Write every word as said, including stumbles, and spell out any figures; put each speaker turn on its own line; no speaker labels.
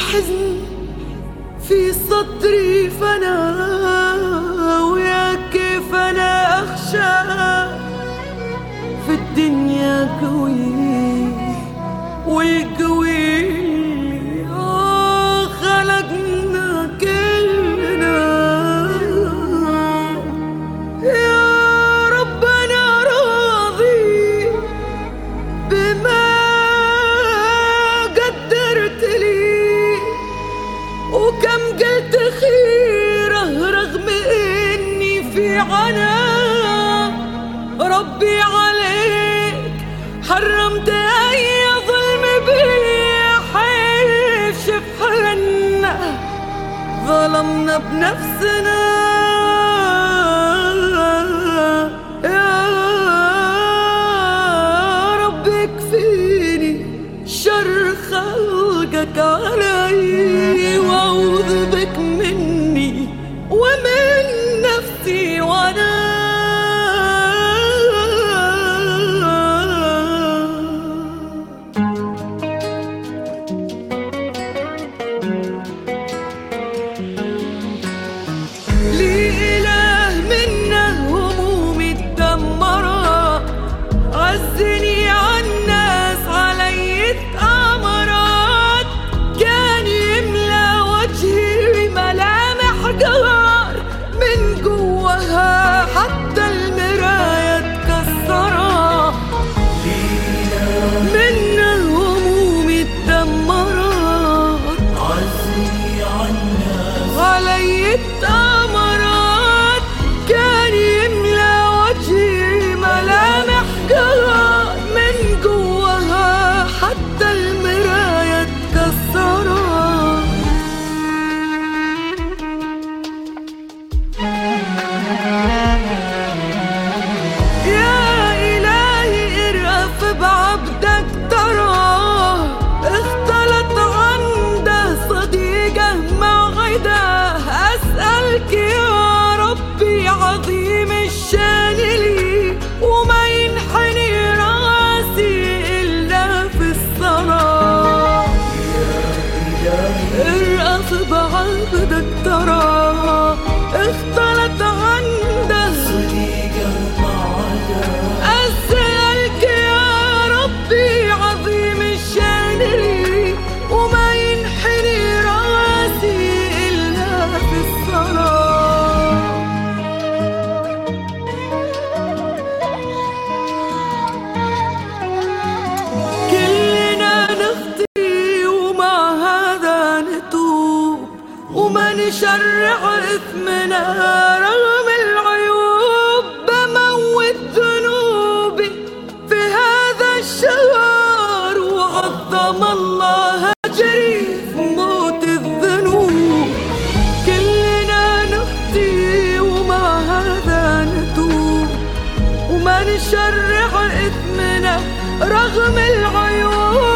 الحزن في صدري فانا ويا كيف انا اخشى في الدنيا قوي والقوي اللي آه خلقنا كلنا. يا رب انا راضي بما قدرت لي وكم قلت خيره رغم اني في عناء. ربي عليك حرمت اي ظلم بي حيف شف حالنا ظلمنا بنفسنا. يا رب اكفيني شر خلقك علي واعوذ بك مني ومن نفسي وانا. لي إله منه همومي تدمرت عزني عالناس علي اتأمرت. كان يملى وجهي ملامح قهر من جواها حتى المراية اتكسرت. منه همومي تدمرت عزني عالناس علي اتأمرت. كان يملى وجهي ملامح قهر من جواها حتى المراية اتكسرت. يا إلهي ارأف بعبدك تراه اختلط عنده صديقه مع غداه. أسألك يا ربي عظيم الشان لي وما ينحني راسي إلا في الصلاة. ارأف بعبدك تراه اختلط عنده صديقه مع غداه. أسألك يا ربي عظيم الشان لي وما ينحني راسي إلا في الصلاة. كلنا نخطي ومع هذا نتوب وما نشرع إثمنا رغم العيوب. بموت ذنوبي في هذا الشهر وعظم الله أجري في موت الذنوب. كلنا نخطي ومع هذا نتوب وما نشرع إثمنا رغم العيوب.